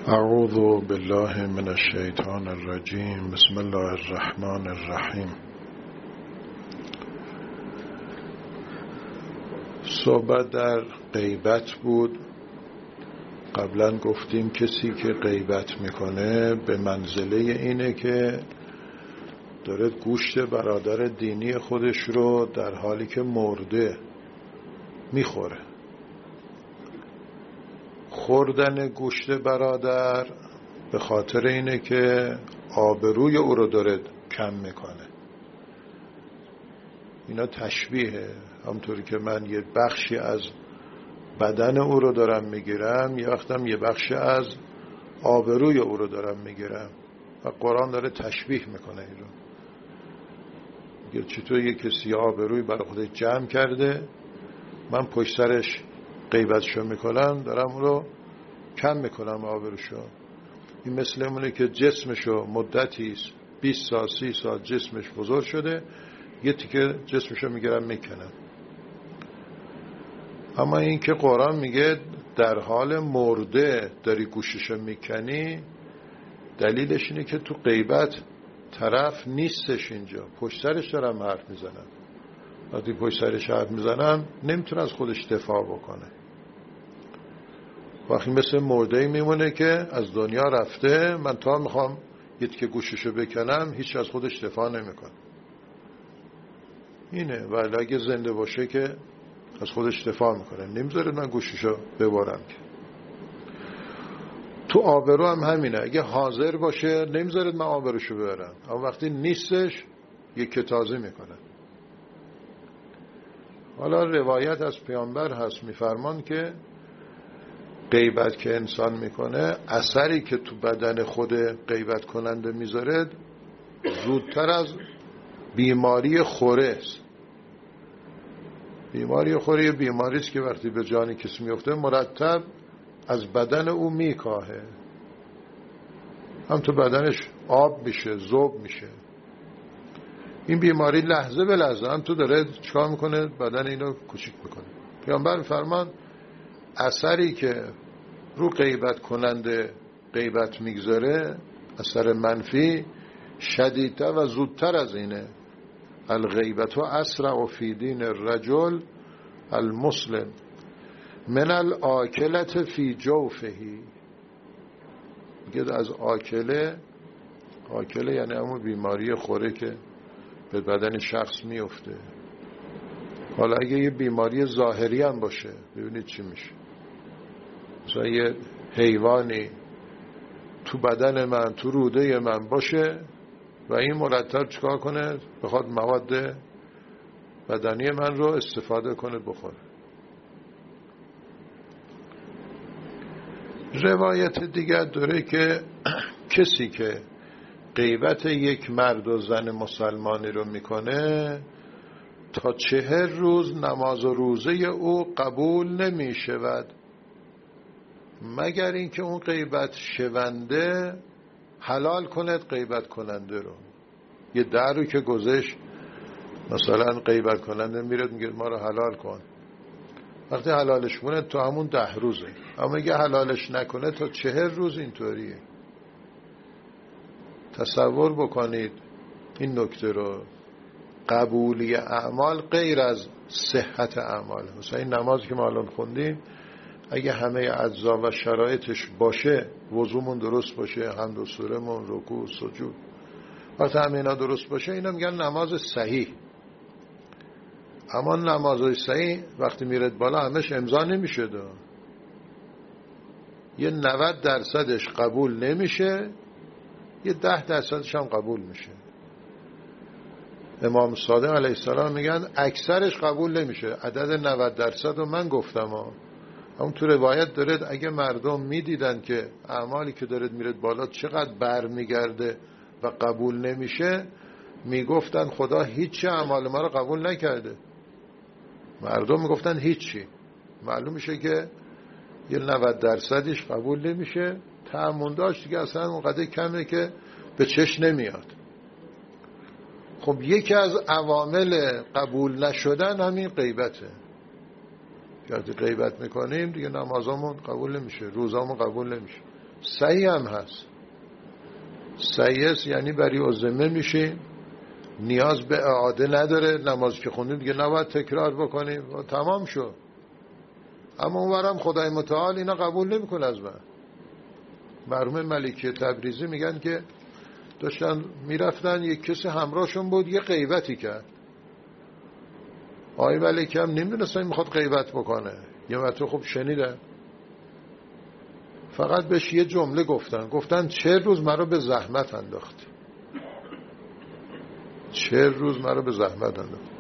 اعوذ بالله من الشیطان الرجیم. بسم الله الرحمن الرحیم. صحبت در غیبت بود. قبلا گفتیم کسی که غیبت میکنه به منزله اینه که داره گوشت برادر دینی خودش رو در حالی که مرده میخوره. خوردن گوشت برادر به خاطر اینه که آبروی او رو داره کم میکنه. اینا تشبیهه. همونطوری که من یه بخشی از بدن او رو دارم میگیرم، یه وقتم یه بخشی از آبروی او رو دارم میگیرم و قرآن داره تشبیه میکنه این رو. میگه چطور یه کسی آبروی برای خودش جمع کرده، من پشت سرش غیبتشو میکنم، دارم اون رو کم میکنم آبروشو. این مثل اونه که جسمشو مدتیست 20 سال 30 سال جسمش بزرگ شده، یه تیکه جسمشو میگیرم میکنم. اما این که قرآن میگه در حال مرده داری گوششو میکنی، دلیلش اینه که تو غیبت طرف نیستش، اینجا پشت سرش دارم حرف میزنم. وقتی پشت سرش حرف میزنم نمیتونه از خودش دفاع بکنه. وقتی مثل مرده‌ای میمونه که از دنیا رفته، من تا میخوام یه تیکه گوششو بکنم هیچ از خودش دفاع نمیکنه. اینه. ولی اگه زنده باشه که از خودش دفاع میکنه، نمیذاره من گوششو ببرم. که تو آبرو هم همینه. اگه حاضر باشه نمیذاره من آبروشو ببرم، اما وقتی نیستش یک تازه میکنه. حالا روایت از پیامبر هست میفرمان که غیبت که انسان میکنه، اثری که تو بدن خود غیبت کننده میذاره زودتر از بیماری خوره است. بیماری خوره یه بیماری است که وقتی به جان کسی میفته مرتب از بدن او میکاهه، هم تو بدنش آب میشه، ذوب میشه. این بیماری لحظه به لحظه هم تو داره چیکار میکنه؟ بدن اینو کوچیک میکنه. پیامبر میفرمان اثری که رو غیبت کننده غیبت میگذاره، اثر منفی، شدیدتر و زودتر از اینه. الغیبت اسرع فی دین الرجل المسلم من الاکلة فی جوفه. میگه از آکله یعنی همون بیماری خوره که به بدن شخص میفته. حالا اگه یه بیماری ظاهری هم باشه، ببینید چی میشه. مثلا یه حیوانی تو بدن من، تو روده من باشه و این مرتب چیکار کنه؟ بخواد مواد بدنی من رو استفاده کنه، بخوره. روایت دیگر داره که کسی که غیبت یک مرد و زن مسلمانی رو میکنه تا 40 روز نماز و روزه او قبول نمی شود، مگر اینکه اون غیبت شونده حلال کند غیبت کننده رو. یه در رو که گذشت، مثلا غیبت کننده میره میگه ما رو حلال کن، وقتی حلالش کنه تو همون 10 روزه. اما اگه حلالش نکنه تا 40 روز اینطوریه. تصور بکنید این نکته رو. قبولی اعمال غیر از صحت اعمال. مثلا این نمازی که ما الان خوندیم، اگه همه اجزا و شرایطش باشه، وضومون درست باشه، حمد و سورمون، رکوع، سجود، وقتی همه اینا درست باشه، اینا میگن نماز صحیح. اما نمازهای صحیح وقتی میرد بالا همش امضا نمیشه دا. یه 90% قبول نمیشه، یه 10% هم قبول میشه. امام صادق علیه السلام میگن اکثرش قبول نمیشه. عدد 90% رو من گفتم همون تو روایت داره اگه مردم میدیدن که اعمالی که داره میرد بالا چقدر بر میگرده و قبول نمیشه، میگفتن خدا هیچی اعمال ما رو قبول نکرده. مردم میگفتن هیچی. معلوم میشه که یه 90%ش قبول نمیشه. تعمون داشت دیگه اصلا اونقدر کمه که به چشم نمیاد. خب یکی از عوامل قبول نشدن همین غیبته. وقتی غیبت میکنیم دیگه نمازامون قبول نمیشه، روزامون قبول نمیشه. صحیح هم هست. صحیح یعنی بری عزمه میشی، نیاز به اعاده نداره، نماز که خوندیم دیگه نباید تکرار بکنیم و تمام شد. اما اونورم خدای متعال اینا قبول نمیکنه از من. مرحوم ملکی تبریزی میگن که داشتن میرفتن، یک کسی همراهشون بود یه غیبتی کرد. آقای ملکی هم نمیدونستن میخواد غیبت بکنه، یه مرتبه خب شنیدن، فقط بهش یه جمله گفتن 40 روز مرا به زحمت انداختی. 40 روز مرا به زحمت انداختی.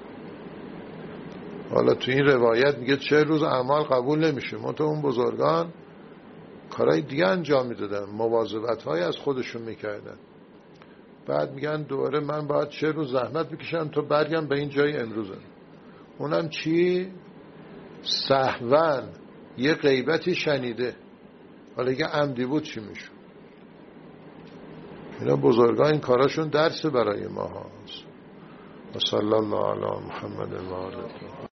حالا تو این روایت میگه 40 روز اعمال قبول نمیشه، منتها اون بزرگان کارهای دیگه انجام میدادن، مواظبت‌های از خودشون میکردن. بعد میگن دوباره من باید 40 روز زحمت بکشم تا برگم به این جای امروزم. اونم چی؟ سهواً یه غیبتی شنیده. حالا اگه عمدی بود چی میشه؟ اینا بزرگان این کاراشون درس برای ما هست. و صلی الله علی محمد و آله.